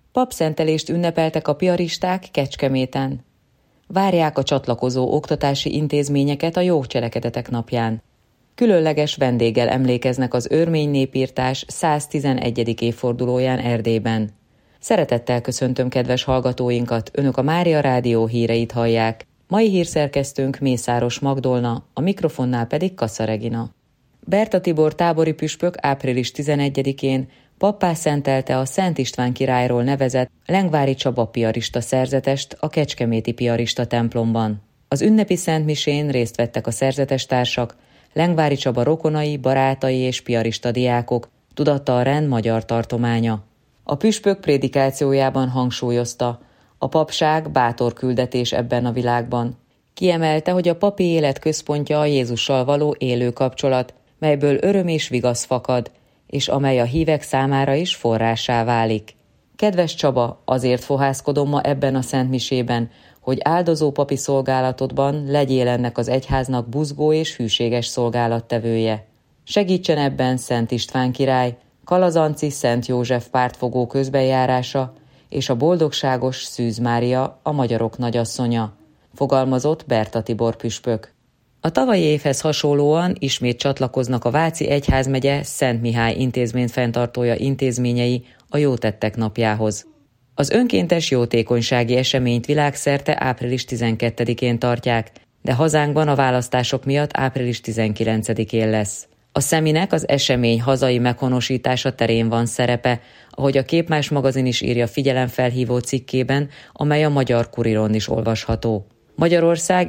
Papszentelést ünnepeltek a piaristák Kecskeméten. Várják a csatlakozó oktatási intézményeket a jó cselekedetek napján. Különleges vendéggel emlékeznek az örmény népírtás 111. évfordulóján Erdélyben. Szeretettel köszöntöm kedves hallgatóinkat, Önök a Mária Rádió híreit hallják. Mai hírszerkesztőnk Mészáros Magdolna, a mikrofonnál pedig Kassa Regina. Berta Tibor tábori püspök április 11-én pappá szentelte a Szent István királyról nevezett Lengvári Csaba piarista szerzetest a kecskeméti piarista templomban. Az ünnepi szentmisén részt vettek a szerzetestársak, Lengvári Csaba rokonai, barátai és piarista diákok, tudatta a rend magyar tartománya. A püspök prédikációjában hangsúlyozta, a papság bátor küldetés ebben a világban. Kiemelte, hogy a papi élet központja a Jézussal való élő kapcsolat, melyből öröm és vigasz fakad, és amely a hívek számára is forrássá válik. Kedves Csaba, azért fohászkodom ma ebben a szentmisében, hogy áldozó papi szolgálatodban legyél ennek az egyháznak buzgó és hűséges szolgálattevője. Segítsen ebben Szent István király, Kalazanci Szent József pártfogó közbenjárása és a boldogságos Szűz Mária, a magyarok nagyasszonya, fogalmazott Berta Tibor püspök. A tavalyi évhez hasonlóan ismét csatlakoznak a Váci Egyházmegye Szent Mihály intézmény fenntartója intézményei a Jótettek napjához. Az önkéntes jótékonysági eseményt világszerte április 12-én tartják, de hazánkban a választások miatt április 19-én lesz. A szeminek az esemény hazai meghonosítása terén van szerepe, ahogy a Képmás magazin is írja figyelemfelhívó cikkében, amely a Magyar Kuriron is olvasható. Magyarország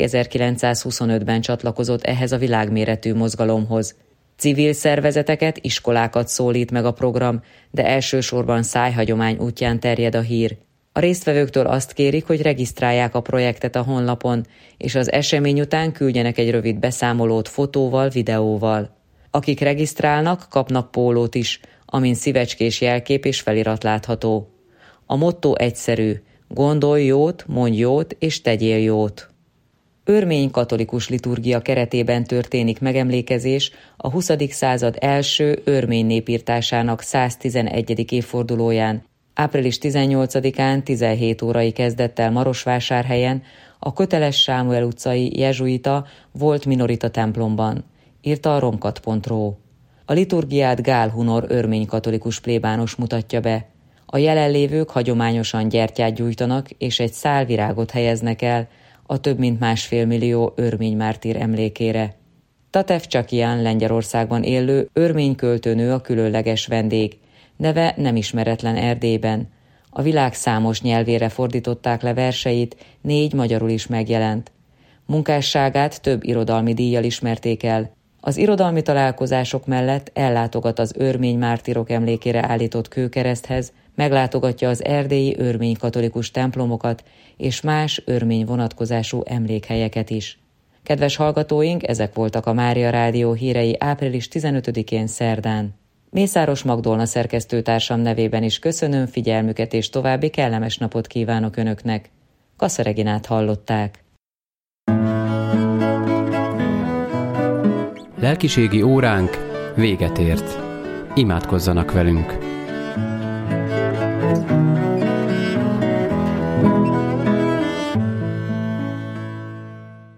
1925-ben csatlakozott ehhez a világméretű mozgalomhoz. Civil szervezeteket, iskolákat szólít meg a program, de elsősorban szájhagyomány útján terjed a hír. A résztvevőktől azt kérik, hogy regisztrálják a projektet a honlapon, és az esemény után küldjenek egy rövid beszámolót fotóval, videóval. Akik regisztrálnak, kapnak pólót is, amin szívecskés jelkép és felirat látható. A motto egyszerű: gondolj jót, mondj jót és tegyél jót. Örmény katolikus liturgia keretében történik megemlékezés a 20. század első örmény népírtásának 111. évfordulóján, április 18-án 17 órai kezdettel Marosvásárhelyen, a Köteles Sámuel utcai jezsuita volt minorita templomban, írta a romkat.ro. A liturgiát Gál Hunor örmény katolikus plébános mutatja be. A jelenlévők hagyományosan gyertyát gyújtanak és egy szál virágot helyeznek el a több mint 1,5 millió örmény mártír emlékére. Tatev Csakián Lengyelországban élő örmény költőnő a különleges vendég. Neve nem ismeretlen Erdélyben. A világ számos nyelvére fordították le verseit, 4 magyarul is megjelent. Munkásságát több irodalmi díjjal ismerték el. Az irodalmi találkozások mellett ellátogat az örmény mártírok emlékére állított kőkereszthez, meglátogatja az erdélyi örmény katolikus templomokat és más örmény vonatkozású emlékhelyeket is. Kedves hallgatóink, ezek voltak a Mária Rádió hírei április 15-én szerdán. Mészáros Magdolna szerkesztőtársam nevében is köszönöm figyelmüket és további kellemes napot kívánok Önöknek. Kassa Reginát hallották. Lelkiségi óránk véget ért. Imádkozzanak velünk!